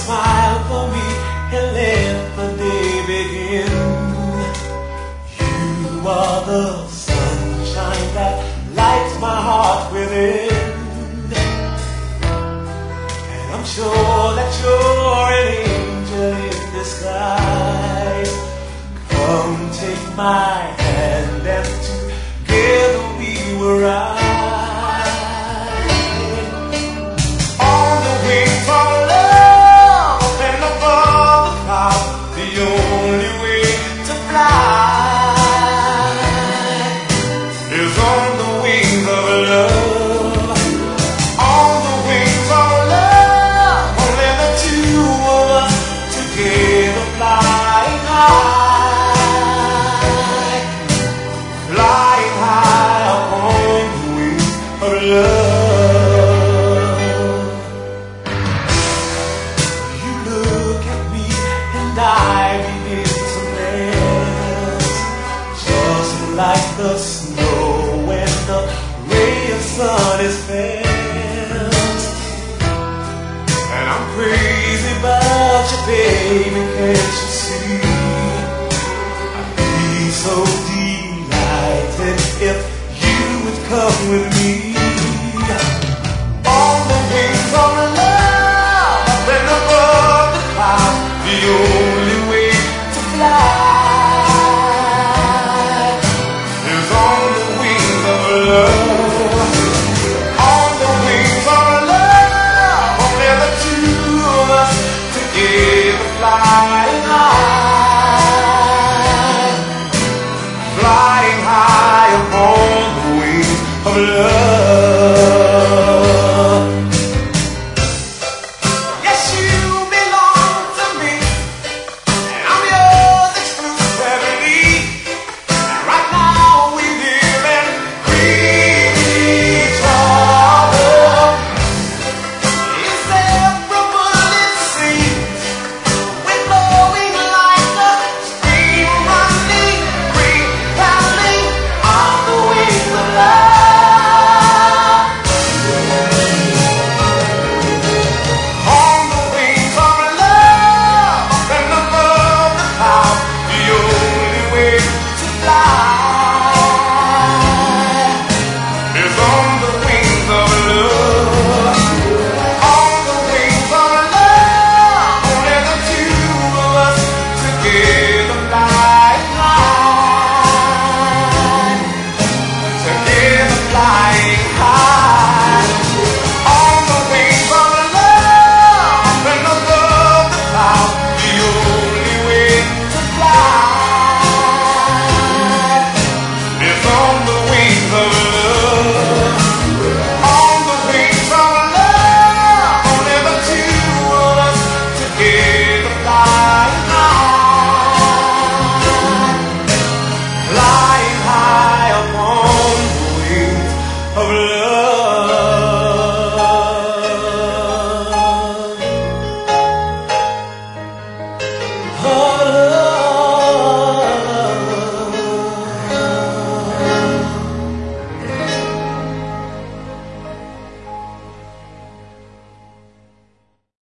smile for me and let the day begin. You are the sunshine that lights my heart within, and I'm sure that you're an angel in disguise. Come take my hand and together we will ride on the wings of love up and above the clouds. The only way to fly is on the wings of love. On the wings of love, only the two of us together flying high, flying high upon the wings of love. You look at me and I begin to melt, just like the snow when the ray of sun is felt. And I'm crazy about you, baby, can't you see? I'd be so delighted if you would come with me. On the wings of love, up and above the clouds, the only way to fly is on the wings of love. On the wings of love, only the two of us together flying high.